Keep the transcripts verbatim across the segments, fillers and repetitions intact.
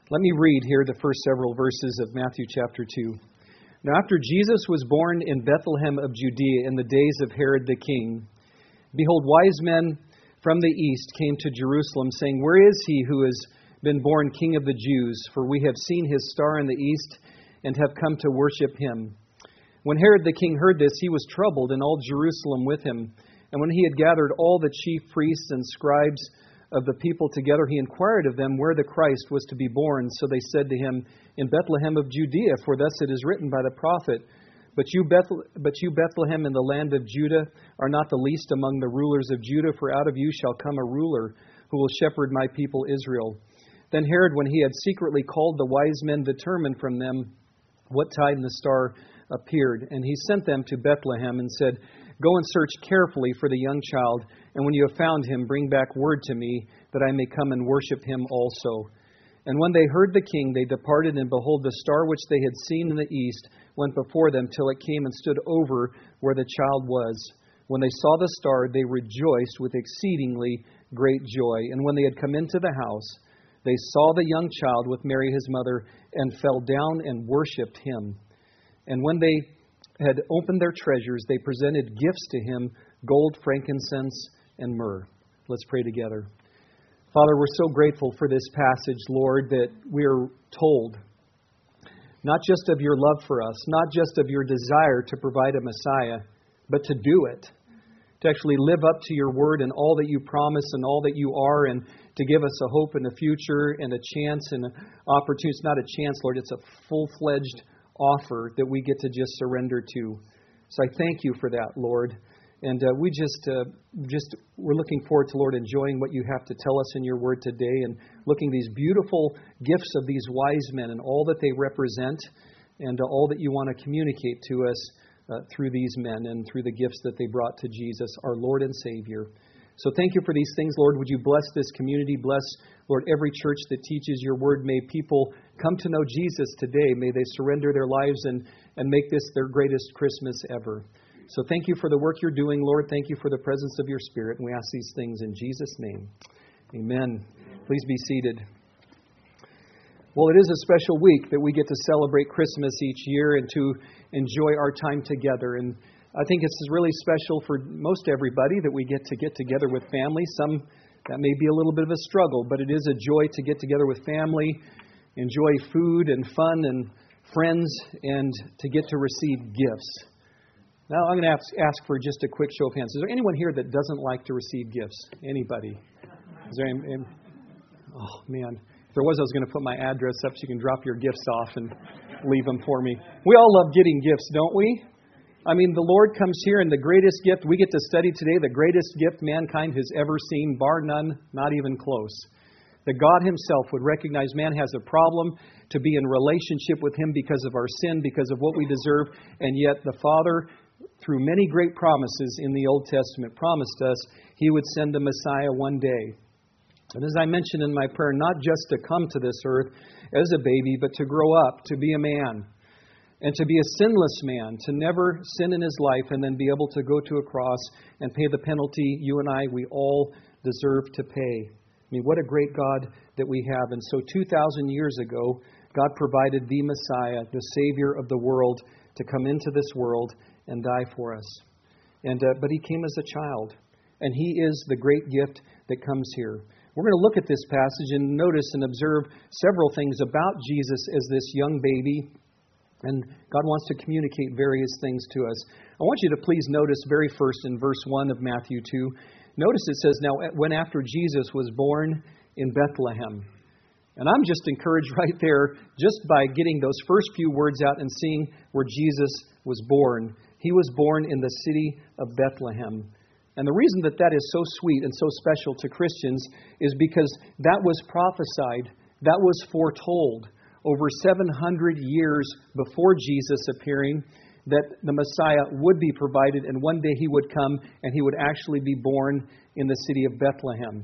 Let me read here the first several verses of Matthew chapter two. Now after Jesus was born in Bethlehem of Judea in the days of Herod the king, behold, wise men from the east came to Jerusalem, saying, Where is he who has been born King of the Jews? For we have seen his star in the east and have come to worship him. When Herod the king heard this, he was troubled, and all Jerusalem with him. And when he had gathered all the chief priests and scribes of the people together, he inquired of them where the Christ was to be born. So they said to him, In Bethlehem of Judea, for thus it is written by the prophet, But you, Beth- but you, Bethlehem, in the land of Judah, are not the least among the rulers of Judah, for out of you shall come a ruler who will shepherd my people Israel. Then Herod, when he had secretly called the wise men, determined from them what time the star appeared. And he sent them to Bethlehem and said, Go and search carefully for the young child, and when you have found him, bring back word to me, that I may come and worship him also. And when they heard the king, they departed, and behold, the star which they had seen in the east went before them till it came and stood over where the child was. When they saw the star, they rejoiced with exceedingly great joy. And when they had come into the house, they saw the young child with Mary his mother, and fell down and worshipped him. And when they had opened their treasures, they presented gifts to him, gold, frankincense, and myrrh. Let's pray together. Father, we're so grateful for this passage, Lord, that we are told not just of your love for us, not just of your desire to provide a Messiah, but to do it, to actually live up to your word and all that you promise and all that you are, and to give us a hope and a future and a chance and an opportunity. It's not a chance, Lord, it's a full-fledged offer that we get to just surrender to. So I thank you for that, Lord. And uh, we just, uh, just, we're looking forward to, Lord, enjoying what you have to tell us in your word today, and looking at these beautiful gifts of these wise men and all that they represent, and uh, all that you want to communicate to us uh, through these men and through the gifts that they brought to Jesus, our Lord and Savior. So thank you for these things, Lord. Would you bless this community? Bless, Lord, every church that teaches your word. May people come to know Jesus today. May they surrender their lives and, and make this their greatest Christmas ever. So thank you for the work you're doing, Lord. Thank you for the presence of your Spirit. And we ask these things in Jesus' name. Amen. Please be seated. Well, it is a special week that we get to celebrate Christmas each year and to enjoy our time together. And I think it's really special for most everybody that we get to get together with family. Some, that may be a little bit of a struggle, but it is a joy to get together with family, enjoy food and fun and friends, and to get to receive gifts. Now, I'm going to ask, ask for just a quick show of hands. Is there anyone here that doesn't like to receive gifts? Anybody? Is there any, any, oh, man. If there was, I was going to put my address up so you can drop your gifts off and leave them for me. We all love getting gifts, don't we? I mean, the Lord comes here, and the greatest gift we get to study today, the greatest gift mankind has ever seen, bar none, not even close. That God himself would recognize man has a problem, to be in relationship with him because of our sin, because of what we deserve, and yet the Father, through many great promises in the Old Testament, promised us he would send a Messiah one day. And as I mentioned in my prayer, not just to come to this earth as a baby, but to grow up, to be a man, and to be a sinless man, to never sin in his life, and then be able to go to a cross and pay the penalty you and I, we all deserve to pay. I mean, what a great God that we have. And so two thousand years ago, God provided the Messiah, the Savior of the world, to come into this world and die for us. And uh, but he came as a child, and he is the great gift that comes here. We're going to look at this passage and notice and observe several things about Jesus as this young baby. And God wants to communicate various things to us. I want you to please notice very first in verse one of Matthew two. Notice it says, Now when after Jesus was born in Bethlehem. And I'm just encouraged right there just by getting those first few words out and seeing where Jesus was born. He was born in the city of Bethlehem. And the reason that that is so sweet and so special to Christians is because that was prophesied, that was foretold over seven hundred years before Jesus appearing, that the Messiah would be provided, and one day he would come and he would actually be born in the city of Bethlehem.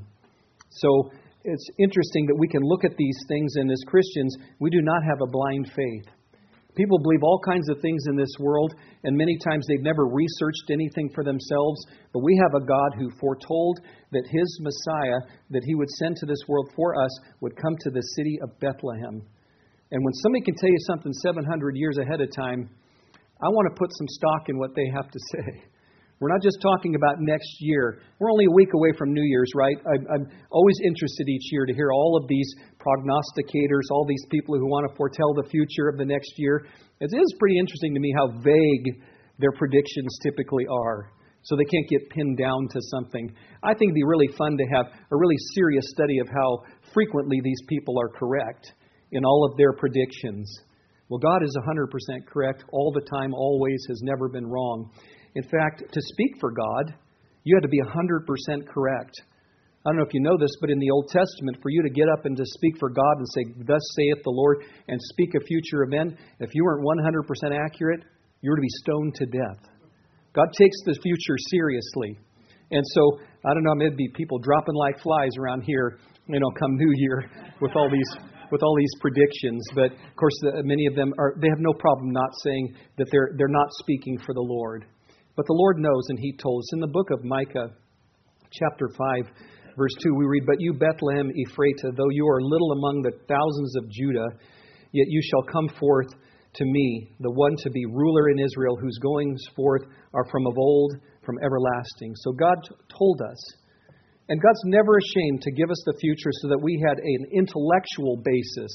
So it's interesting that we can look at these things, and as Christians, we do not have a blind faith. People believe all kinds of things in this world, and many times they've never researched anything for themselves. But we have a God who foretold that His Messiah, that He would send to this world for us, would come to the city of Bethlehem. And when somebody can tell you something seven hundred years ahead of time, I want to put some stock in what they have to say. We're not just talking about next year. We're only a week away from New Year's, right? I'm, I'm always interested each year to hear all of these prognosticators, all these people who want to foretell the future of the next year. It is pretty interesting to me how vague their predictions typically are, so they can't get pinned down to something. I think it'd be really fun to have a really serious study of how frequently these people are correct in all of their predictions. Well, God is one hundred percent correct all the time, always, has never been wrong. In fact, to speak for God, you had to be one hundred percent correct. I don't know if you know this, but in the Old Testament, for you to get up and to speak for God and say, "Thus saith the Lord," and speak a future event, if you weren't one hundred percent accurate, you were to be stoned to death. God takes the future seriously. And so, I don't know, maybe people dropping like flies around here, you know, come New Year with all these with all these predictions. But, of course, the, many of them, are they have no problem not saying that they're they're not speaking for the Lord. But the Lord knows, and He told us. In the book of Micah, chapter five, verse two, we read, "But you, Bethlehem Ephratah, though you are little among the thousands of Judah, yet you shall come forth to me, the one to be ruler in Israel, whose goings forth are from of old, from everlasting." So God t- told us. And God's never ashamed to give us the future so that we had an intellectual basis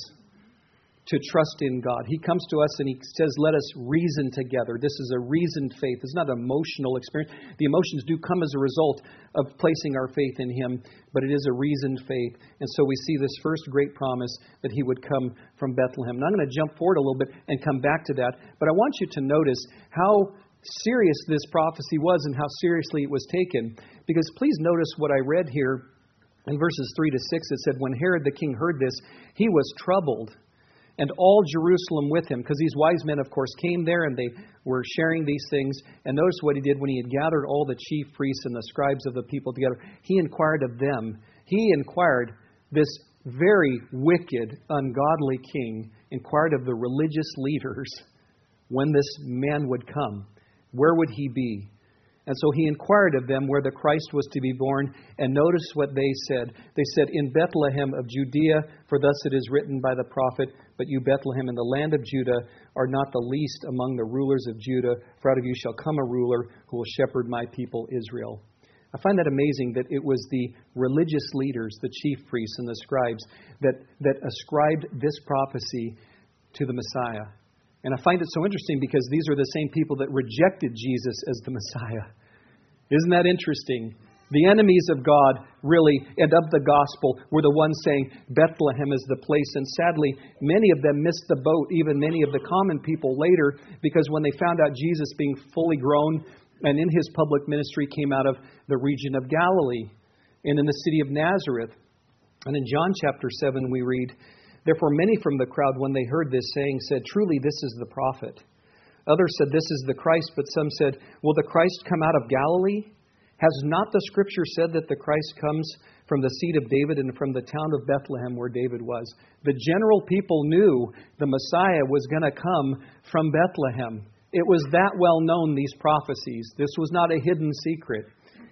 to trust in God. He comes to us and He says, "Let us reason together." This is a reasoned faith. It's not an emotional experience. The emotions do come as a result of placing our faith in Him, but it is a reasoned faith. And so we see this first great promise that He would come from Bethlehem. Now I'm going to jump forward a little bit and come back to that, but I want you to notice how serious this prophecy was and how seriously it was taken. Because please notice what I read here in verses three to six. It said, "When Herod the king heard this, he was troubled, and all Jerusalem with him," because these wise men, of course, came there and they were sharing these things. And notice what he did when he had gathered all the chief priests and the scribes of the people together. He inquired of them. He inquired, this very wicked, ungodly king, inquired of the religious leaders when this man would come. Where would he be? And so he inquired of them where the Christ was to be born. And notice what they said. They said, "In Bethlehem of Judea, for thus it is written by the prophet, but you, Bethlehem, in the land of Judah, are not the least among the rulers of Judah, for out of you shall come a ruler who will shepherd my people Israel." I find that amazing that it was the religious leaders, the chief priests and the scribes, that, that ascribed this prophecy to the Messiah. And I find it so interesting because these are the same people that rejected Jesus as the Messiah. Isn't that interesting? The enemies of God, really, and of the gospel, were the ones saying Bethlehem is the place. And sadly, many of them missed the boat, even many of the common people later, because when they found out Jesus being fully grown and in His public ministry came out of the region of Galilee and in the city of Nazareth. And in John chapter seven we read, "Therefore many from the crowd, when they heard this saying, said, 'Truly this is the prophet.' Others said, 'This is the Christ.' But some said, 'Will the Christ come out of Galilee? Has not the Scripture said that the Christ comes from the seed of David and from the town of Bethlehem where David was?'" The general people knew the Messiah was going to come from Bethlehem. It was that well known, these prophecies. This was not a hidden secret.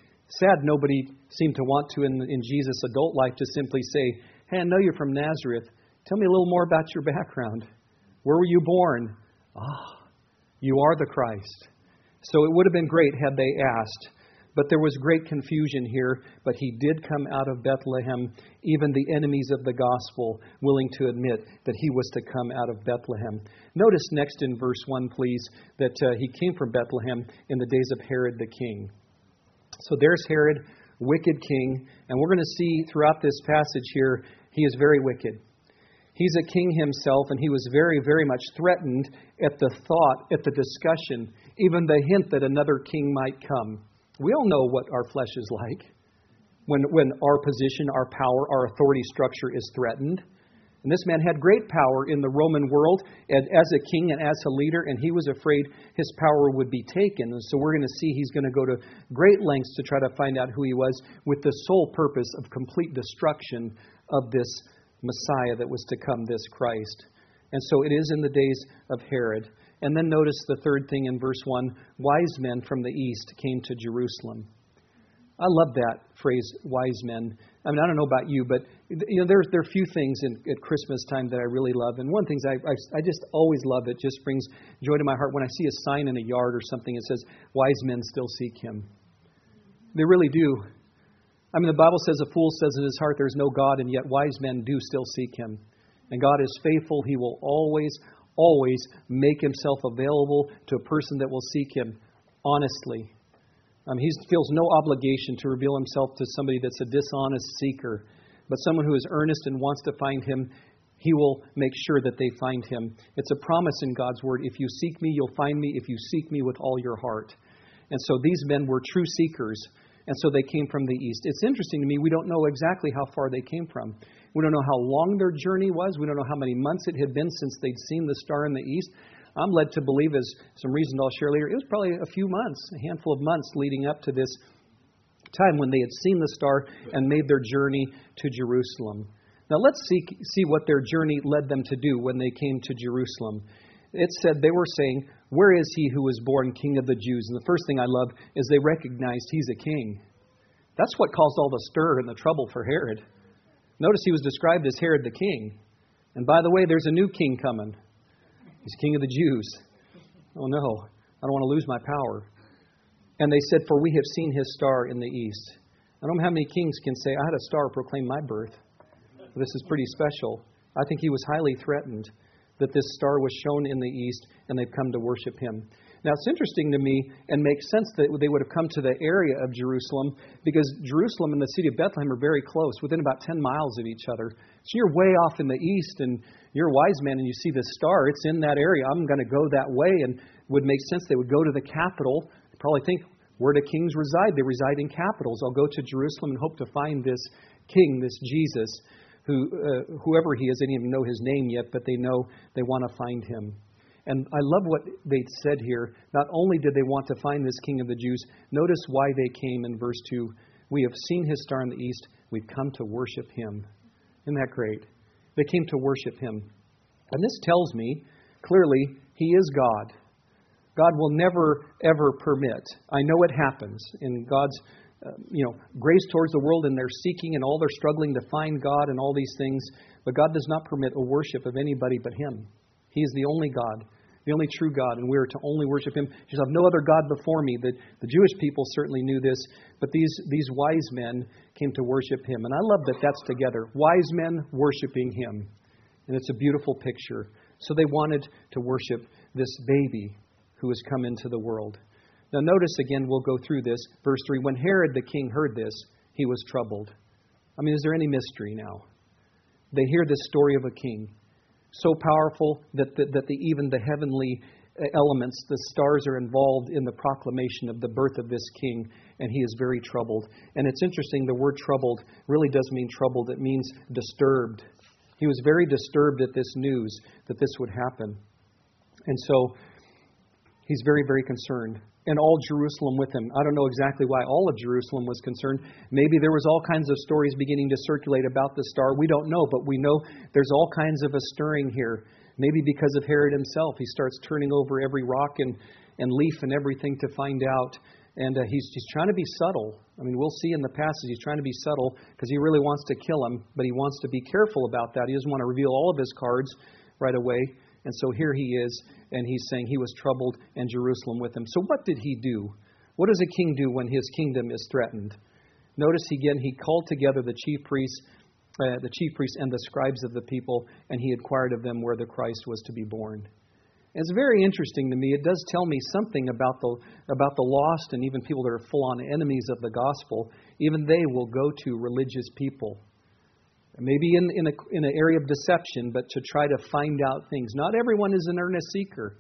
Sad nobody seemed to want to, in, in Jesus' adult life, to simply say, "Hey, I know you're from Nazareth. Tell me a little more about your background. Where were you born?" Ah, you are the Christ. So it would have been great had they asked. But there was great confusion here. But He did come out of Bethlehem, even the enemies of the gospel willing to admit that He was to come out of Bethlehem. Notice next in verse one, please, that uh, He came from Bethlehem in the days of Herod the king. So there's Herod, wicked king. And we're going to see throughout this passage here, he is very wicked. He's a king himself, and he was very, very much threatened at the thought, at the discussion, even the hint that another king might come. We all know what our flesh is like when, when our position, our power, our authority structure is threatened. And this man had great power in the Roman world and as a king and as a leader, and he was afraid his power would be taken. And so we're going to see he's going to go to great lengths to try to find out who he was, with the sole purpose of complete destruction of this Messiah that was to come, this Christ. And so it is in the days of Herod. And then notice the third thing in verse one, wise men from the east came to Jerusalem. I love that phrase, wise men. I mean, I don't know about you, but you know, there, there are a few things in, at Christmas time that I really love. And one thing I, I, I just always love, it just brings joy to my heart when I see a sign in a yard or something that says, wise men still seek him. They really do. I mean, the Bible says a fool says in his heart there's no God, and yet wise men do still seek him. And God is faithful. He will always, always make himself available to a person that will seek him honestly. Um, he feels no obligation to reveal himself to somebody that's a dishonest seeker. But someone who is earnest and wants to find him, he will make sure that they find him. It's a promise in God's word. If you seek me, you'll find me if you seek me with all your heart. And so these men were true seekers. And so they came from the east. It's interesting to me, we don't know exactly how far they came from. We don't know how long their journey was. We don't know how many months it had been since they'd seen the star in the east. I'm led to believe, as some reasons I'll share later, it was probably a few months, a handful of months leading up to this time when they had seen the star and made their journey to Jerusalem. Now let's see, see what their journey led them to do when they came to Jerusalem. It said they were saying, where is he who was born King of the Jews? And the first thing I love is they recognized he's a king. That's what caused all the stir and the trouble for Herod. Notice he was described as Herod the king. And by the way, there's a new king coming. He's King of the Jews. Oh no, I don't want to lose my power. And they said, for we have seen his star in the east. I don't know how many kings can say, I had a star proclaim my birth. This is pretty special. I think he was highly threatened that this star was shown in the east and they've come to worship him. Now, it's interesting to me and makes sense that they would have come to the area of Jerusalem because Jerusalem and the city of Bethlehem are very close, within about ten miles of each other. So you're way off in the east and you're a wise man and you see the star. It's in that area. I'm going to go that way, and it would make sense they would go to the capital. They probably think, where do kings reside? They reside in capitals. I'll go to Jerusalem and hope to find this king, this Jesus, who uh, whoever he is. They didn't even know his name yet, but they know they want to find him. And I love what they said here. Not only did they want to find this King of the Jews, notice why they came in verse two. We have seen his star in the east. We've come to worship him. Isn't that great? They came to worship him. And this tells me, clearly, he is God. God will never, ever permit. I know it happens in God's uh, you know, grace towards the world, and they're seeking and all they're struggling to find God and all these things. But God does not permit a worship of anybody but him. He is the only God, the only true God, and we are to only worship him. He says, I have no other God before me. The, the Jewish people certainly knew this, but these, these wise men came to worship him. And I love that that's together. Wise men worshiping him. And it's a beautiful picture. So they wanted to worship this baby who has come into the world. Now notice again, we'll go through this. Verse three, when Herod the king heard this, he was troubled. I mean, is there any mystery now? They hear this story of a king. So powerful that, the, that the, even the heavenly elements, the stars are involved in the proclamation of the birth of this king, and he is very troubled. And it's interesting, the word troubled really does mean troubled. It means disturbed. He was very disturbed at this news that this would happen. And so he's very, very concerned. And all Jerusalem with him. I don't know exactly why all of Jerusalem was concerned. Maybe there was all kinds of stories beginning to circulate about the star. We don't know, but we know there's all kinds of a stirring here. Maybe because of Herod himself. He starts turning over every rock and, and leaf and everything to find out. And uh, he's, he's trying to be subtle. I mean, we'll see in the passage he's trying to be subtle because he really wants to kill him, but he wants to be careful about that. He doesn't want to reveal all of his cards right away. And so here he is, and he's saying he was troubled and Jerusalem with him. So what did he do? What does a king do when his kingdom is threatened? Notice again, he called together the chief priests, uh, the chief priests and the scribes of the people, and he inquired of them where the Christ was to be born. And it's very interesting to me. It does tell me something about the about the lost and even people that are full-on enemies of the gospel. Even they will go to religious people. Maybe in, in, a, in an area of deception, but to try to find out things. Not everyone is an earnest seeker.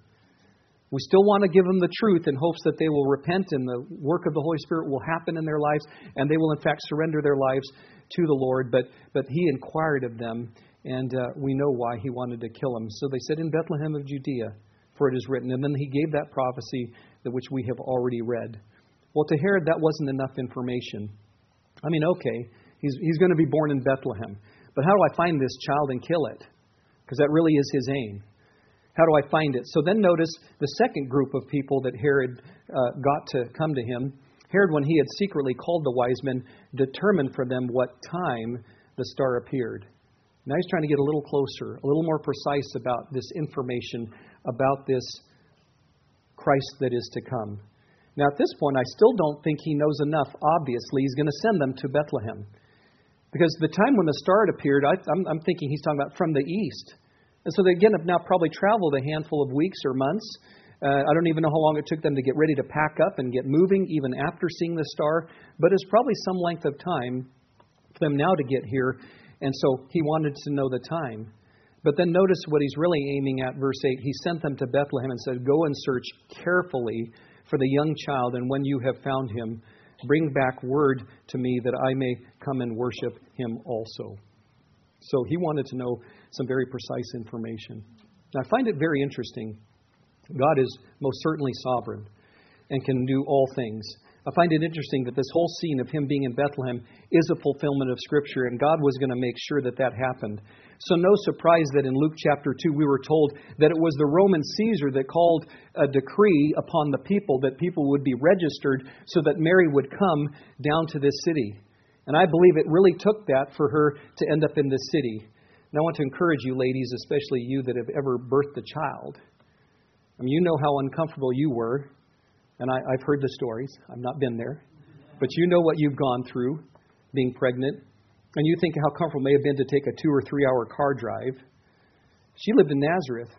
We still want to give them the truth in hopes that they will repent and the work of the Holy Spirit will happen in their lives and they will in fact surrender their lives to the Lord. But but he inquired of them, and uh, we know why he wanted to kill them. So they said, in Bethlehem of Judea, for it is written. And then he gave that prophecy that which we have already read. Well, to Herod, that wasn't enough information. I mean, okay, he's he's going to be born in Bethlehem. But how do I find this child and kill it? because that really is his aim. How do I find it? So then notice the second group of people that Herod uh, got to come to him. Herod, when he had secretly called the wise men, determined for them what time the star appeared. Now he's trying to get a little closer, a little more precise about this information, about this Christ that is to come. Now at this point, I still don't think he knows enough. Obviously, he's going to send them to Bethlehem. Because the time when the star had appeared, I, I'm, I'm thinking he's talking about from the east. And so they again have now probably traveled a handful of weeks or months. Uh, I don't even know how long it took them to get ready to pack up and get moving, even after seeing the star. But it's probably some length of time for them now to get here. And so he wanted to know the time. But then notice what he's really aiming at, verse eight. He sent them to Bethlehem and said, "Go and search carefully for the young child, and when you have found him, bring back word to me that I may come and worship him also." So he wanted to know some very precise information. Now, I find it very interesting. God is most certainly sovereign and can do all things. I find it interesting that this whole scene of him being in Bethlehem is a fulfillment of Scripture, and God was going to make sure that that happened. So no surprise that in Luke chapter two we were told that it was the Roman Caesar that called a decree upon the people that people would be registered so that Mary would come down to this city. And I believe it really took that for her to end up in this city. And I want to encourage you ladies, especially you that have ever birthed a child. I mean, you know how uncomfortable you were. And I, I've heard the stories. I've not been there. But you know what you've gone through being pregnant. And you think how comfortable it may have been to take a two or three hour car drive. She lived in Nazareth.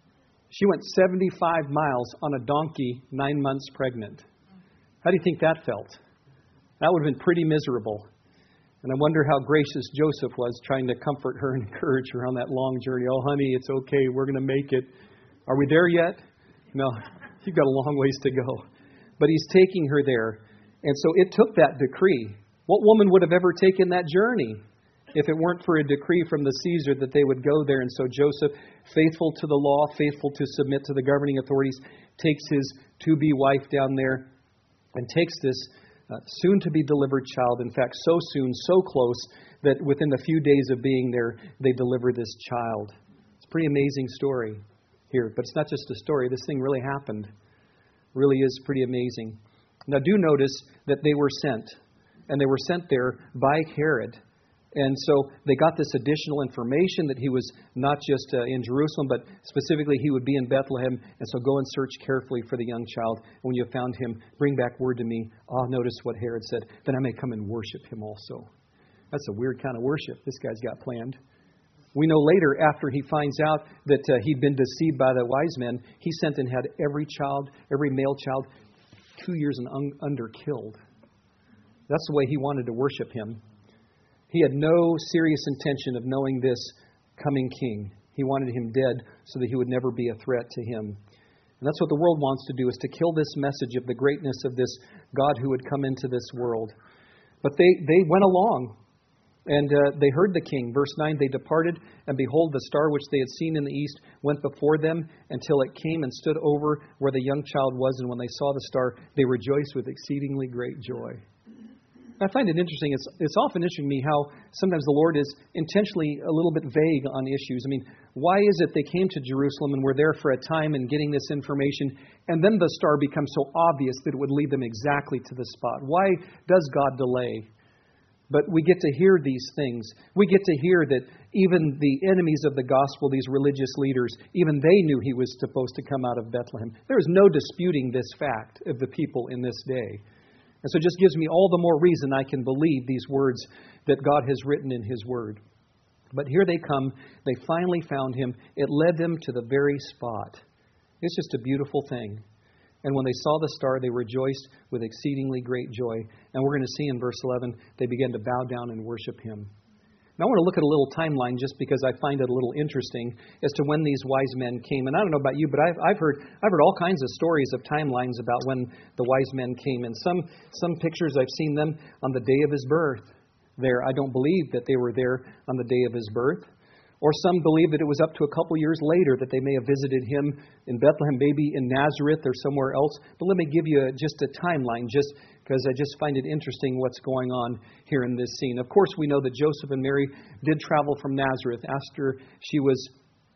She went seventy-five miles on a donkey, nine months pregnant. How do you think that felt? That would have been pretty miserable. And I wonder how gracious Joseph was trying to comfort her and encourage her on that long journey. "Oh, honey, it's okay. We're going to make it." Are we there yet? No, you've got a long ways to go. But he's taking her there. And so it took that decree. What woman would have ever taken that journey if it weren't for a decree from the Caesar that they would go there? And so Joseph, faithful to the law, faithful to submit to the governing authorities, takes his to-be wife down there and takes this uh, soon-to-be-delivered child. In fact, so soon, so close, that within a few days of being there, they deliver this child. It's a pretty amazing story here. But it's not just a story. This thing really happened. Really is pretty amazing. Now do notice that they were sent. And they were sent there by Herod. And so they got this additional information that he was not just uh, in Jerusalem, but specifically he would be in Bethlehem. And so go and search carefully for the young child. And when you have found him, bring back word to me. Oh, notice what Herod said. Then I may come and worship him also. That's a weird kind of worship this guy's got planned. We know later, after he finds out that uh, he'd been deceived by the wise men, he sent and had every child, every male child, two years and un- under killed. That's the way he wanted to worship him. He had no serious intention of knowing this coming king. He wanted him dead so that he would never be a threat to him. And that's what the world wants to do, is to kill this message of the greatness of this God who would come into this world. But they, they went along. And uh, they heard the king. Verse nine, they departed, and behold, the star which they had seen in the east went before them until it came and stood over where the young child was. And when they saw the star, they rejoiced with exceedingly great joy. I find it interesting. It's, it's often interesting to me how sometimes the Lord is intentionally a little bit vague on issues. I mean, why is it they came to Jerusalem and were there for a time and getting this information, and then the star becomes so obvious that it would lead them exactly to the spot? Why does God delay? But we get to hear these things. We get to hear that even the enemies of the gospel, these religious leaders, even they knew he was supposed to come out of Bethlehem. There is no disputing this fact of the people in this day. And so it just gives me all the more reason I can believe these words that God has written in his word. But here they come. They finally found him. It led them to the very spot. It's just a beautiful thing. And when they saw the star, they rejoiced with exceedingly great joy. And we're going to see in verse eleven, they began to bow down and worship him. Now I want to look at a little timeline just because I find it a little interesting as to when these wise men came. And I don't know about you, but I've, I've heard I've heard all kinds of stories of timelines about when the wise men came. And some, some pictures, I've seen them on the day of his birth. There, I don't believe that they were there on the day of his birth. Or some believe that it was up to a couple years later that they may have visited him in Bethlehem, maybe in Nazareth or somewhere else. But let me give you a, just a timeline, just because I just find it interesting what's going on here in this scene. Of course, we know that Joseph and Mary did travel from Nazareth after she was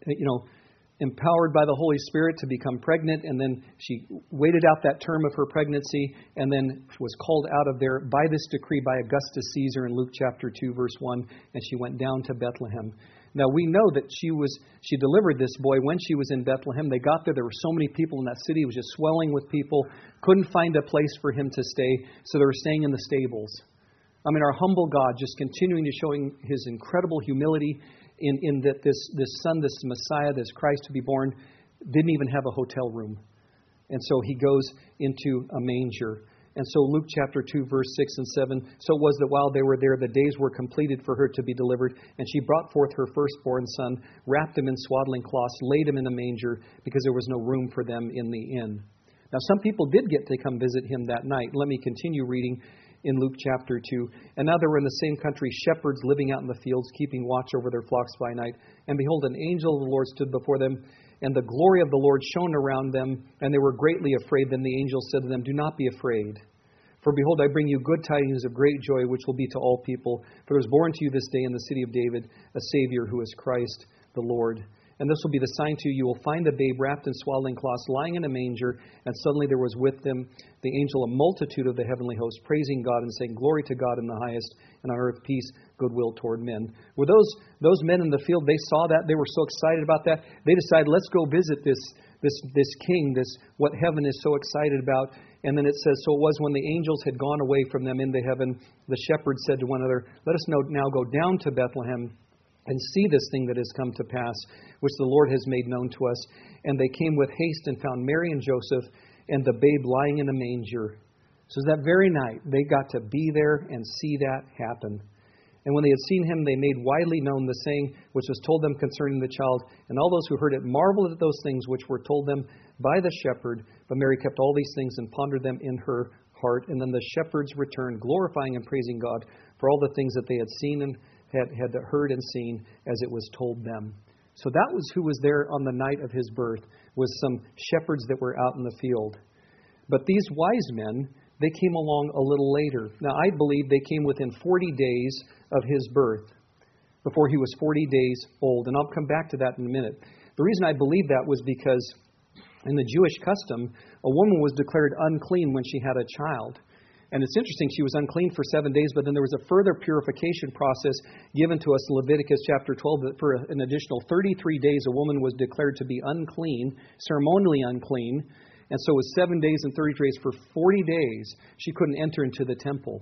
you know, empowered by the Holy Spirit to become pregnant, and then she waited out that term of her pregnancy, and then was called out of there by this decree by Augustus Caesar in Luke chapter two, verse one, and she went down to Bethlehem. Now we know that she was she delivered this boy when she was in Bethlehem. They got there. There were so many people in that city. It was just swelling with people. Couldn't find a place for him to stay, so they were staying in the stables. I mean, our humble God just continuing to showing His incredible humility in, in that this, this Son, this Messiah, this Christ to be born, didn't even have a hotel room. And so He goes into a manger. And so Luke chapter two, verse six and seven, so it was that while they were there, the days were completed for her to be delivered, and she brought forth her firstborn son, wrapped him in swaddling cloths, laid him in a manger, because there was no room for them in the inn. Now some people did get to come visit him that night. Let me continue reading in Luke chapter two. And now there were in the same country shepherds living out in the fields, keeping watch over their flocks by night. And behold, an angel of the Lord stood before them, and the glory of the Lord shone around them, and they were greatly afraid. Then the angel said to them, "Do not be afraid. For behold, I bring you good tidings of great joy, which will be to all people. For there is born to you this day in the city of David a Savior, who is Christ the Lord. And this will be the sign to you. You will find a babe wrapped in swaddling cloths, lying in a manger." And suddenly there was with them the angel, a multitude of the heavenly host, praising God and saying, "Glory to God in the highest, and on earth peace, goodwill toward men." Were those those men in the field, they saw that, they were so excited about that, they decided, let's go visit this this this king, this what heaven is so excited about. And then it says, so it was when the angels had gone away from them into heaven, the shepherds said to one another, "Let us now go down to Bethlehem and see this thing that has come to pass, which the Lord has made known to us." And they came with haste and found Mary and Joseph and the babe lying in a manger. So that very night, they got to be there and see that happen. And when they had seen him, they made widely known the saying which was told them concerning the child. And all those who heard it marveled at those things which were told them by the shepherd. But Mary kept all these things and pondered them in her heart. And then the shepherds returned, glorifying and praising God for all the things that they had seen and had, had heard and seen as it was told them. So that was who was there on the night of his birth, was some shepherds that were out in the field. But these wise men, they came along a little later. Now, I believe they came within forty days of his birth, before he was forty days old. And I'll come back to that in a minute. The reason I believe that was because in the Jewish custom, a woman was declared unclean when she had a child. And it's interesting, she was unclean for seven days, but then there was a further purification process given to us in Leviticus chapter twelve, that for an additional thirty-three days a woman was declared to be unclean, ceremonially unclean. And so it was seven days and thirty-three days. For forty days, she couldn't enter into the temple.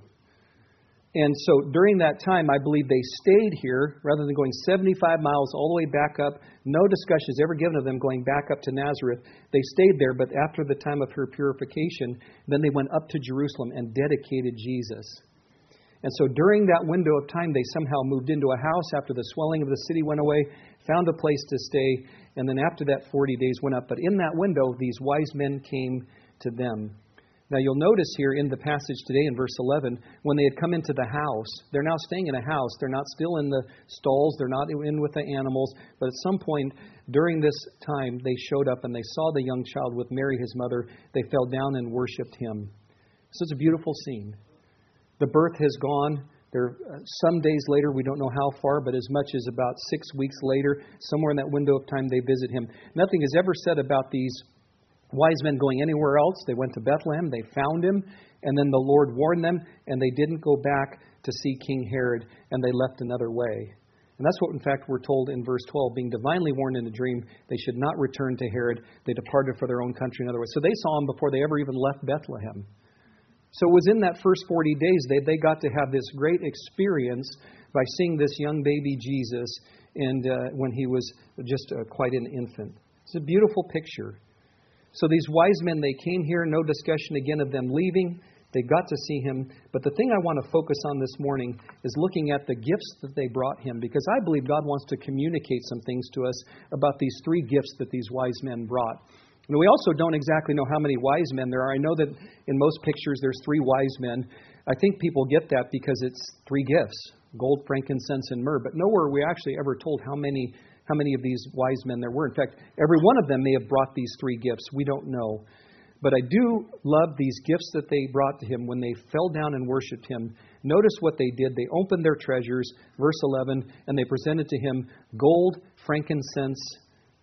And so during that time, I believe they stayed here rather than going seventy-five miles all the way back up. No discussion is ever given of them going back up to Nazareth. They stayed there, but after the time of her purification, then they went up to Jerusalem and dedicated Jesus. And so during that window of time, they somehow moved into a house after the swelling of the city went away, found a place to stay, and then after that forty days went up. But in that window, these wise men came to them. Now you'll notice here in the passage today in verse eleven, when they had come into the house, they're now staying in a house. They're not still in the stalls. They're not in with the animals. But at some point during this time, they showed up and they saw the young child with Mary, his mother. They fell down and worshipped him. So it's a beautiful scene. The birth has gone. There, uh, some days later, we don't know how far, but as much as about six weeks later, somewhere in that window of time, they visit him. Nothing is ever said about these wise men going anywhere else. They went to Bethlehem, they found him, and then the Lord warned them, and they didn't go back to see King Herod, and they left another way. And that's what, in fact, we're told in verse twelve, being divinely warned in a dream, they should not return to Herod. They departed for their own country in other ways. So they saw him before they ever even left Bethlehem. So it was in that first forty days they, they got to have this great experience by seeing this young baby Jesus, and uh, when he was just uh, quite an infant. It's a beautiful picture. So these wise men, they came here, no discussion again of them leaving. They got to see him. But the thing I want to focus on this morning is looking at the gifts that they brought him, because I believe God wants to communicate some things to us about these three gifts that these wise men brought. And we also don't exactly know how many wise men there are. I know that in most pictures there's three wise men. I think people get that because it's three gifts, gold, frankincense, and myrrh. But nowhere are we actually ever told how many how many of these wise men there were. In fact, every one of them may have brought these three gifts. We don't know. But I do love these gifts that they brought to him when they fell down and worshipped him. Notice what they did. They opened their treasures, verse eleven, and they presented to him gold, frankincense,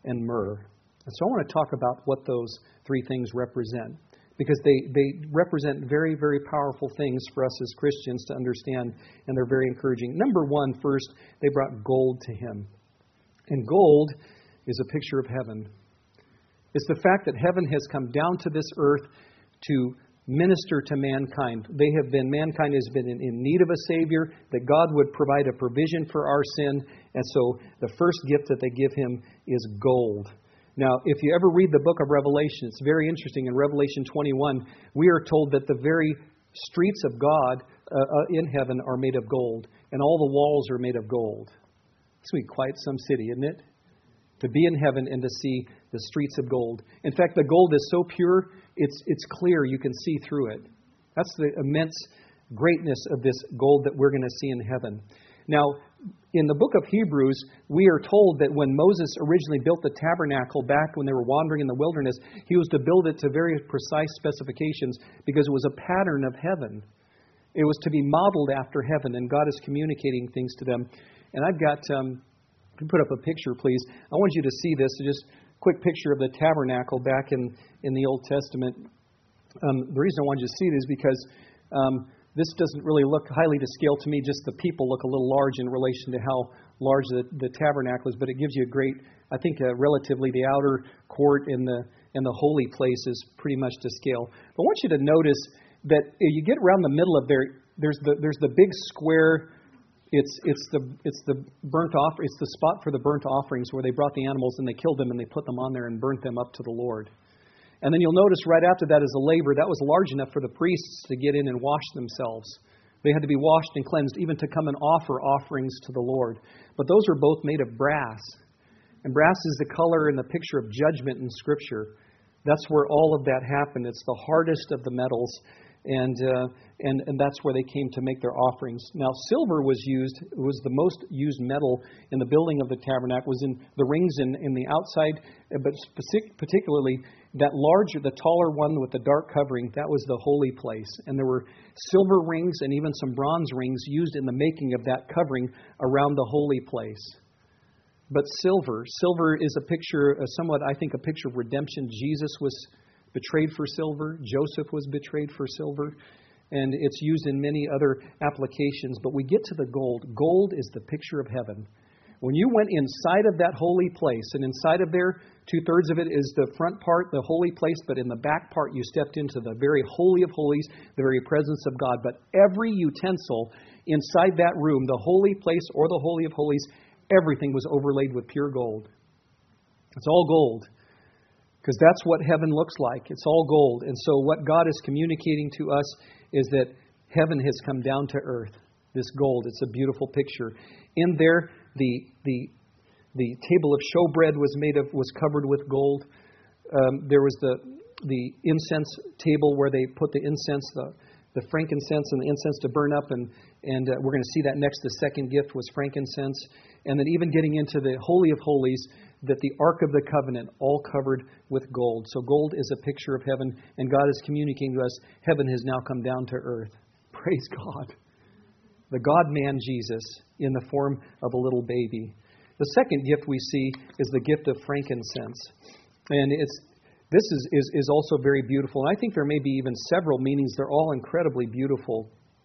and myrrh. And so I want to talk about what those three things represent, because they, they represent very, very powerful things for us as Christians to understand, and they're very encouraging. Number one, first, they brought gold to him. And gold is a picture of heaven. It's the fact that heaven has come down to this earth to minister to mankind. They have been, mankind has been in, in need of a Savior, that God would provide a provision for our sin. And so the first gift that they give him is gold. Now, if you ever read the book of Revelation, it's very interesting. In Revelation twenty-one, we are told that the very streets of God uh, uh, in heaven are made of gold, and all the walls are made of gold. It's going to be quite some city, isn't it? To be in heaven and to see the streets of gold. In fact, the gold is so pure, it's it's clear. You can see through it. That's the immense greatness of this gold that we're going to see in heaven. Now, in the book of Hebrews, we are told that when Moses originally built the tabernacle back when they were wandering in the wilderness, he was to build it to very precise specifications because it was a pattern of heaven. It was to be modeled after heaven, and God is communicating things to them. And I've got, um, you put up a picture, please. I want you to see this, just a quick picture of the tabernacle back in, in the Old Testament. Um, the reason I wanted you to see it is because um, this doesn't really look highly to scale to me. Just the people look a little large in relation to how large the, the tabernacle is, but it gives you a great, I think, uh, relatively the outer court and the and the holy place is pretty much to scale. But I want you to notice that if you get around the middle of there, there's the there's the big square. It's it's the it's the burnt off. It's the spot for the burnt offerings where they brought the animals and they killed them and they put them on there and burnt them up to the Lord. And then you'll notice right after that is a laver. That was large enough for the priests to get in and wash themselves. They had to be washed and cleansed even to come and offer offerings to the Lord. But those are both made of brass. And brass is the color and the picture of judgment in Scripture. That's where all of that happened. It's the hardest of the metals. And, uh, and and that's where they came to make their offerings. Now, silver was used, it was the most used metal in the building of the tabernacle, was in the rings in, in the outside, but specific, particularly that larger, the taller one with the dark covering, that was the holy place. And there were silver rings and even some bronze rings used in the making of that covering around the holy place. But silver, silver is a picture, a somewhat, I think, a picture of redemption. Jesus was betrayed for silver. Joseph was betrayed for silver. And it's used in many other applications. But we get to the gold. Gold is the picture of heaven. When you went inside of that holy place, and inside of there, two-thirds of it is the front part, the holy place, but in the back part you stepped into the very holy of holies, the very presence of God. But every utensil inside that room, the holy place or the holy of holies, everything was overlaid with pure gold. It's all gold. Because that's what heaven looks like. It's all gold. And so what God is communicating to us is that heaven has come down to earth. This gold. It's a beautiful picture. In there, the the the table of showbread was made of was covered with gold. Um, there was the the incense table where they put the incense, the the frankincense and the incense to burn up, and and uh, we're going to see that next. The second gift was frankincense, and then even getting into the Holy of Holies, that the Ark of the Covenant, all covered with gold. So gold is a picture of heaven, and God is communicating to us, heaven has now come down to earth. Praise God. The God-man Jesus in the form of a little baby. The second gift we see is the gift of frankincense. And it's this is, is, is also very beautiful. And I think there may be even several meanings. They're all incredibly beautiful.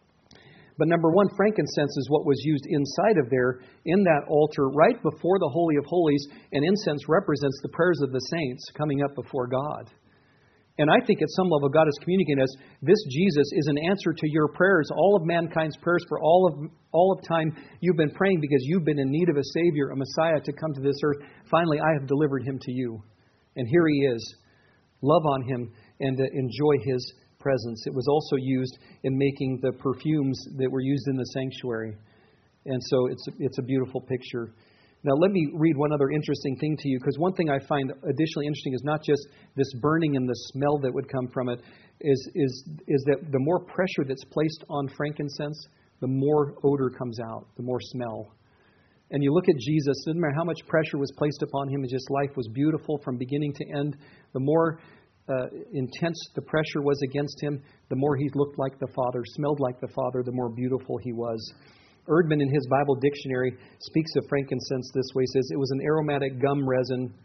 But number one, frankincense is what was used inside of there in that altar right before the Holy of Holies. And incense represents the prayers of the saints coming up before God. And I think at some level God is communicating to us, this Jesus is an answer to your prayers, all of mankind's prayers for all of all of time. You've been praying because you've been in need of a Savior, a Messiah to come to this earth. Finally, I have delivered Him to you. And here He is. Love on Him and uh, enjoy His presence. It was also used in making the perfumes that were used in the sanctuary. And so it's, it's a beautiful picture. Now, let me read one other interesting thing to you, because one thing I find additionally interesting is not just this burning and the smell that would come from it, is, is, is that the more pressure that's placed on frankincense, the more odor comes out, the more smell. And you look at Jesus, it doesn't matter how much pressure was placed upon Him, and His life was beautiful from beginning to end. The more uh, intense the pressure was against Him, the more He looked like the Father, smelled like the Father, the more beautiful He was. Erdman, in his Bible dictionary, speaks of frankincense this way. He says, it was an aromatic gum resin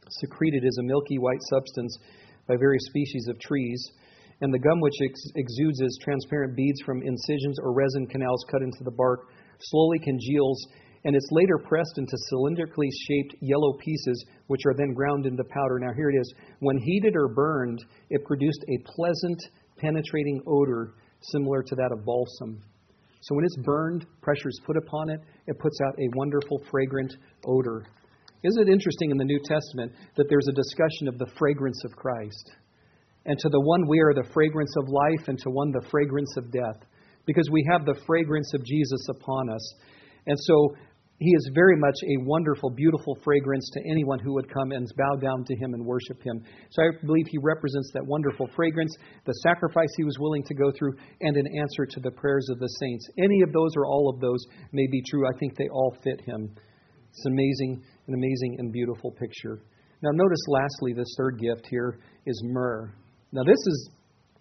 secreted as a milky white substance by various species of trees, and the gum which ex- exudes as transparent beads from incisions or resin canals cut into the bark slowly congeals, and it's later pressed into cylindrically shaped yellow pieces, which are then ground into powder. Now here it is. When heated or burned, it produced a pleasant, penetrating odor similar to that of balsam. So when it's burned, pressure is put upon it, it puts out a wonderful, fragrant odor. Isn't it interesting in the New Testament that there's a discussion of the fragrance of Christ? And to the one we are the fragrance of life, and to one the fragrance of death, because we have the fragrance of Jesus upon us. And so He is very much a wonderful, beautiful fragrance to anyone who would come and bow down to Him and worship Him. So I believe He represents that wonderful fragrance, the sacrifice He was willing to go through, and an answer to the prayers of the saints. Any of those or all of those may be true. I think they all fit Him. It's amazing, an amazing and beautiful picture. Now notice lastly, this third gift here is myrrh. Now this is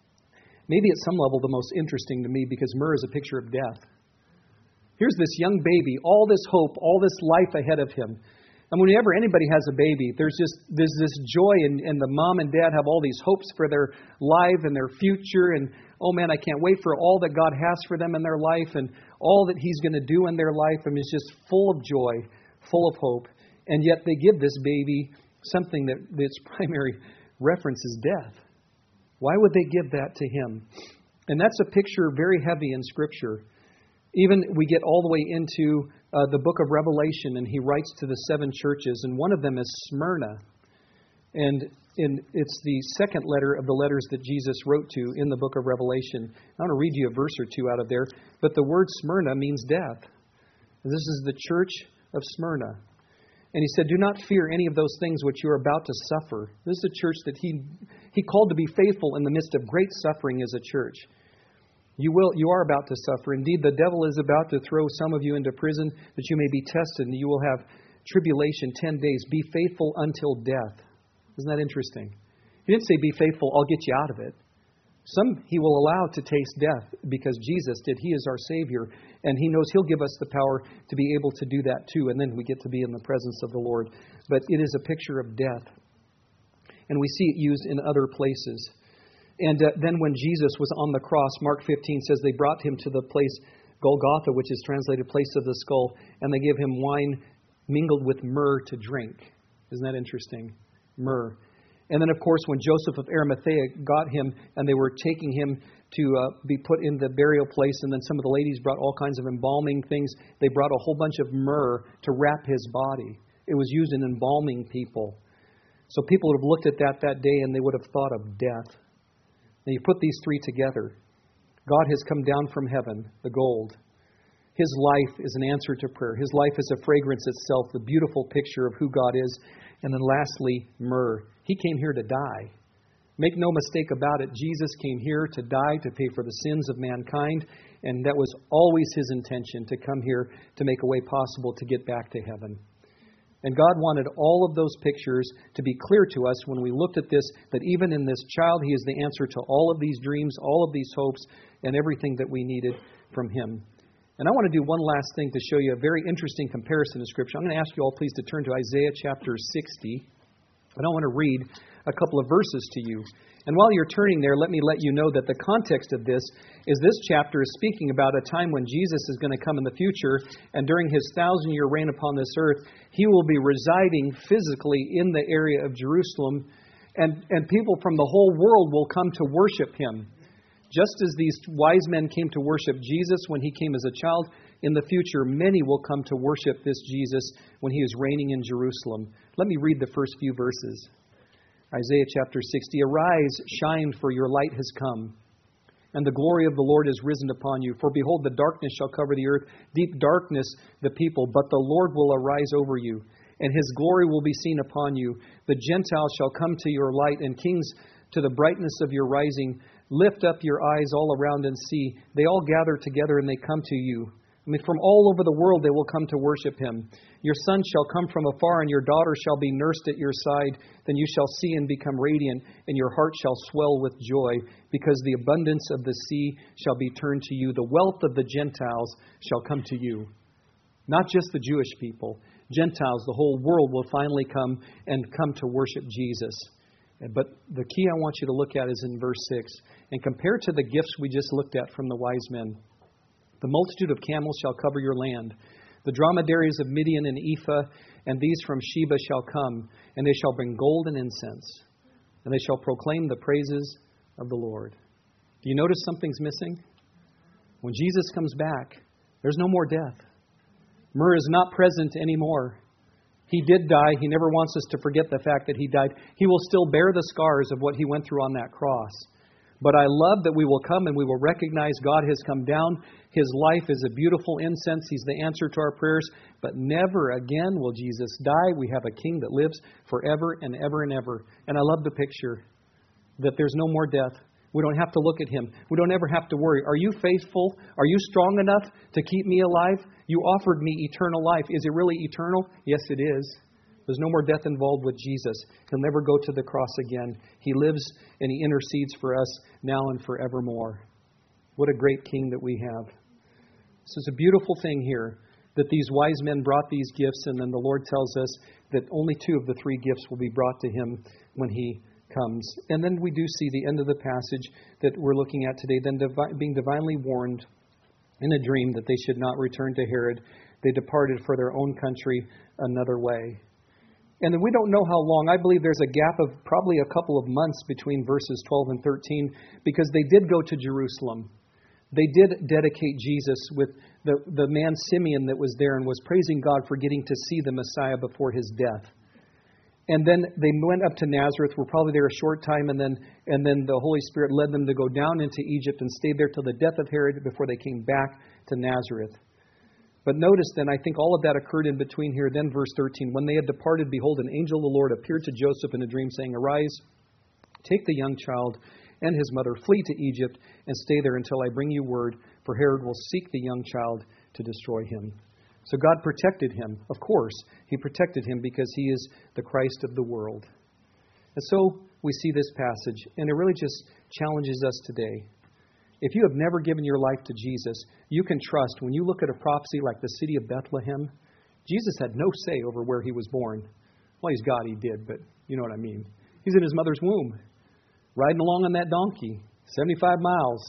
maybe at some level the most interesting to me, because myrrh is a picture of death. Here's this young baby, all this hope, all this life ahead of him. And whenever anybody has a baby, there's just there's this joy, and, and the mom and dad have all these hopes for their life and their future. And, oh man, I can't wait for all that God has for them in their life and all that He's going to do in their life. I mean, it's just full of joy, full of hope. And yet they give this baby something that its primary reference is death. Why would they give that to Him? And that's a picture very heavy in Scripture. Even we get all the way into uh, the book of Revelation, and He writes to the seven churches, and one of them is Smyrna. And in, it's the second letter of the letters that Jesus wrote to in the book of Revelation. I want to read you a verse or two out of there. But the word Smyrna means death. And this is the church of Smyrna. And He said, do not fear any of those things which you are about to suffer. This is a church that He He called to be faithful in the midst of great suffering as a church. You will, you are about to suffer. Indeed, the devil is about to throw some of you into prison, that you may be tested, and you will have tribulation ten days. Be faithful until death. Isn't that interesting? He didn't say, be faithful, I'll get you out of it. Some He will allow to taste death, because Jesus did. He is our Savior, and He knows He'll give us the power to be able to do that too, and then we get to be in the presence of the Lord. But it is a picture of death. And we see it used in other places. And uh, then when Jesus was on the cross, Mark fifteen says they brought Him to the place Golgotha, which is translated place of the skull, and they gave Him wine mingled with myrrh to drink. Isn't that interesting? Myrrh. And then, of course, when Joseph of Arimathea got Him and they were taking Him to uh, be put in the burial place, and then some of the ladies brought all kinds of embalming things, they brought a whole bunch of myrrh to wrap His body. It was used in embalming people. So people would have looked at that that day and they would have thought of death. Now you put these three together. God has come down from heaven, the gold. His life is an answer to prayer. His life is a fragrance itself, the beautiful picture of who God is. And then lastly, myrrh. He came here to die. Make no mistake about it, Jesus came here to die, to pay for the sins of mankind. And that was always His intention, to come here to make a way possible to get back to heaven. And God wanted all of those pictures to be clear to us when we looked at this, that even in this child, He is the answer to all of these dreams, all of these hopes, and everything that we needed from Him. And I want to do one last thing to show you a very interesting comparison of Scripture. I'm going to ask you all please to turn to Isaiah chapter sixty. And I want to read a couple of verses to you. And while you're turning there, let me let you know that the context of this is this chapter is speaking about a time when Jesus is going to come in the future, and during His thousand-year reign upon this earth, He will be residing physically in the area of Jerusalem, and, and people from the whole world will come to worship Him. Just as these wise men came to worship Jesus when He came as a child, in the future many will come to worship this Jesus when He is reigning in Jerusalem. Let me read the first few verses. Isaiah chapter sixty, Arise, shine, for your light has come, and the glory of the Lord is risen upon you. For behold, the darkness shall cover the earth, deep darkness the people, but the Lord will arise over you, and His glory will be seen upon you. The Gentiles shall come to your light, and kings to the brightness of your rising. Lift up your eyes all around and see. They all gather together and they come to you. I mean, from all over the world they will come to worship Him. Your son shall come from afar, and your daughter shall be nursed at your side. Then you shall see and become radiant, and your heart shall swell with joy, because the abundance of the sea shall be turned to you. The wealth of the Gentiles shall come to you. Not just the Jewish people. Gentiles, the whole world will finally come and come to worship Jesus. But the key I want you to look at is in verse six. And compared to the gifts we just looked at from the wise men, the multitude of camels shall cover your land. The dromedaries of Midian and Ephah, and these from Sheba shall come, and they shall bring gold and incense, and they shall proclaim the praises of the Lord. Do you notice something's missing? When Jesus comes back, there's no more death. Myrrh is not present anymore. He did die. He never wants us to forget the fact that He died. He will still bear the scars of what He went through on that cross. But I love that we will come and we will recognize God has come down. His life is a beautiful incense. He's the answer to our prayers. But never again will Jesus die. We have a King that lives forever and ever and ever. And I love the picture that there's no more death. We don't have to look at Him. We don't ever have to worry. Are you faithful? Are you strong enough to keep me alive? You offered me eternal life. Is it really eternal? Yes, it is. There's no more death involved with Jesus. He'll never go to the cross again. He lives and He intercedes for us now and forevermore. What a great King that we have. So it's a beautiful thing here that these wise men brought these gifts, and then the Lord tells us that only two of the three gifts will be brought to Him when He comes. And then we do see the end of the passage that we're looking at today. Then divi- being divinely warned in a dream that they should not return to Herod, they departed for their own country another way. And then we don't know how long. I believe there's a gap of probably a couple of months between verses twelve and thirteen, because they did go to Jerusalem. They did dedicate Jesus with the, the man Simeon that was there and was praising God for getting to see the Messiah before His death. And then they went up to Nazareth, were probably there a short time, and then and then the Holy Spirit led them to go down into Egypt and stayed there till the death of Herod before they came back to Nazareth. But notice then, I think all of that occurred in between here. Then verse thirteen, when they had departed, behold, an angel of the Lord appeared to Joseph in a dream, saying, Arise, take the young child and his mother, flee to Egypt, and stay there until I bring you word, for Herod will seek the young child to destroy him. So God protected him. Of course, He protected him because He is the Christ of the world. And so we see this passage, and it really just challenges us today. If you have never given your life to Jesus, you can trust when you look at a prophecy like the city of Bethlehem, Jesus had no say over where He was born. Well, He's God, He did, but you know what I mean. He's in His mother's womb, riding along on that donkey, seventy-five miles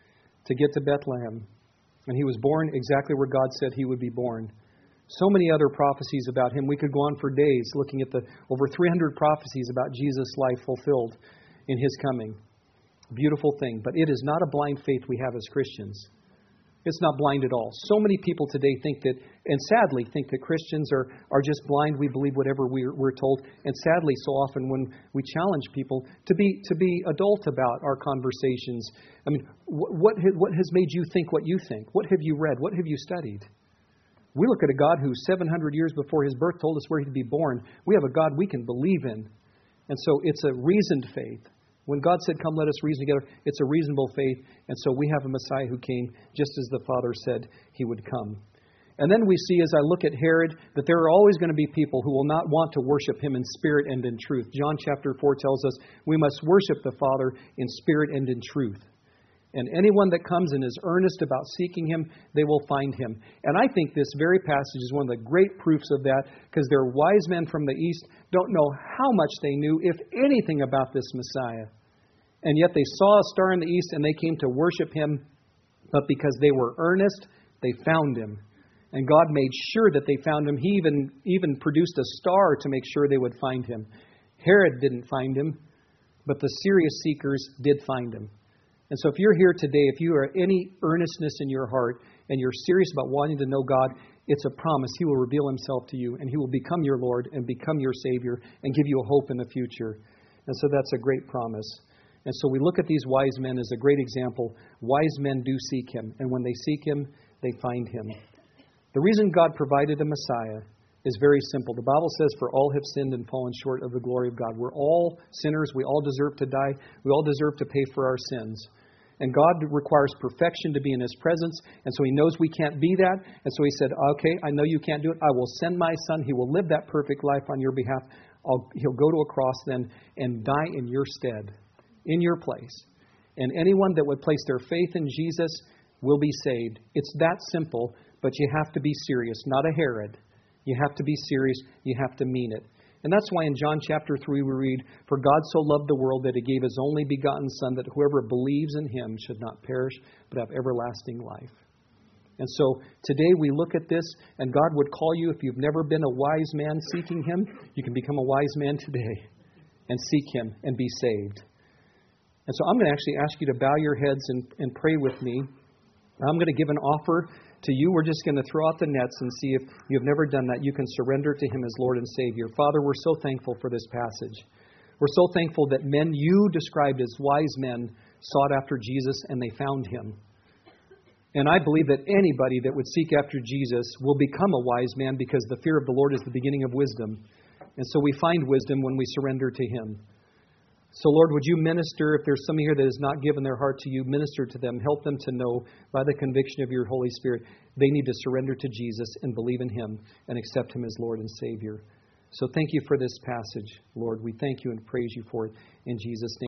to get to Bethlehem. And He was born exactly where God said He would be born. So many other prophecies about Him. We could go on for days looking at the over three hundred prophecies about Jesus' life fulfilled in His coming. Beautiful thing. But it is not a blind faith we have as Christians. It's not blind at all. So many people today think that, and sadly think that Christians are, are just blind. We believe whatever we're, we're told. And sadly, so often when we challenge people to be to be adult about our conversations. I mean, what, what has made you think what you think? What have you read? What have you studied? We look at a God who seven hundred years before His birth told us where He'd be born. We have a God we can believe in. And so it's a reasoned faith. When God said, come, let us reason together, it's a reasonable faith. And so we have a Messiah who came just as the Father said He would come. And then we see, as I look at Herod, that there are always going to be people who will not want to worship Him in spirit and in truth. John chapter four tells us we must worship the Father in spirit and in truth. And anyone that comes and is earnest about seeking Him, they will find Him. And I think this very passage is one of the great proofs of that, because their wise men from the East don't know how much they knew, if anything, about this Messiah. And yet they saw a star in the East and they came to worship Him. But because they were earnest, they found Him. And God made sure that they found Him. He even, even produced a star to make sure they would find Him. Herod didn't find Him, but the serious seekers did find Him. And so if you're here today, if you are any earnestness in your heart and you're serious about wanting to know God, it's a promise. He will reveal Himself to you and He will become your Lord and become your Savior and give you a hope in the future. And so that's a great promise. And so we look at these wise men as a great example. Wise men do seek Him. And when they seek Him, they find Him. The reason God provided a Messiah is very simple. The Bible says, for all have sinned and fallen short of the glory of God. We're all sinners. We all deserve to die. We all deserve to pay for our sins. And God requires perfection to be in His presence. And so He knows we can't be that. And so He said, okay, I know you can't do it. I will send my Son. He will live that perfect life on your behalf. I'll, he'll go to a cross then and die in your stead, in your place. And anyone that would place their faith in Jesus will be saved. It's that simple, but you have to be serious, not a Herod. You have to be serious. You have to mean it. And that's why in John chapter three we read, "For God so loved the world that He gave His only begotten Son, that whoever believes in Him should not perish, but have everlasting life." And so today we look at this, and God would call you, if you've never been a wise man seeking Him, you can become a wise man today and seek Him and be saved. And so I'm going to actually ask you to bow your heads and, and pray with me. I'm going to give an offer to you. We're just going to throw out the nets and see if you've never done that. You can surrender to Him as Lord and Savior. Father, we're so thankful for this passage. We're so thankful that men you described as wise men sought after Jesus and they found Him. And I believe that anybody that would seek after Jesus will become a wise man, because the fear of the Lord is the beginning of wisdom. And so we find wisdom when we surrender to Him. So, Lord, would you minister, if there's somebody here that has not given their heart to you, minister to them. Help them to know by the conviction of your Holy Spirit they need to surrender to Jesus and believe in Him and accept Him as Lord and Savior. So thank you for this passage, Lord. We thank you and praise you for it in Jesus' name.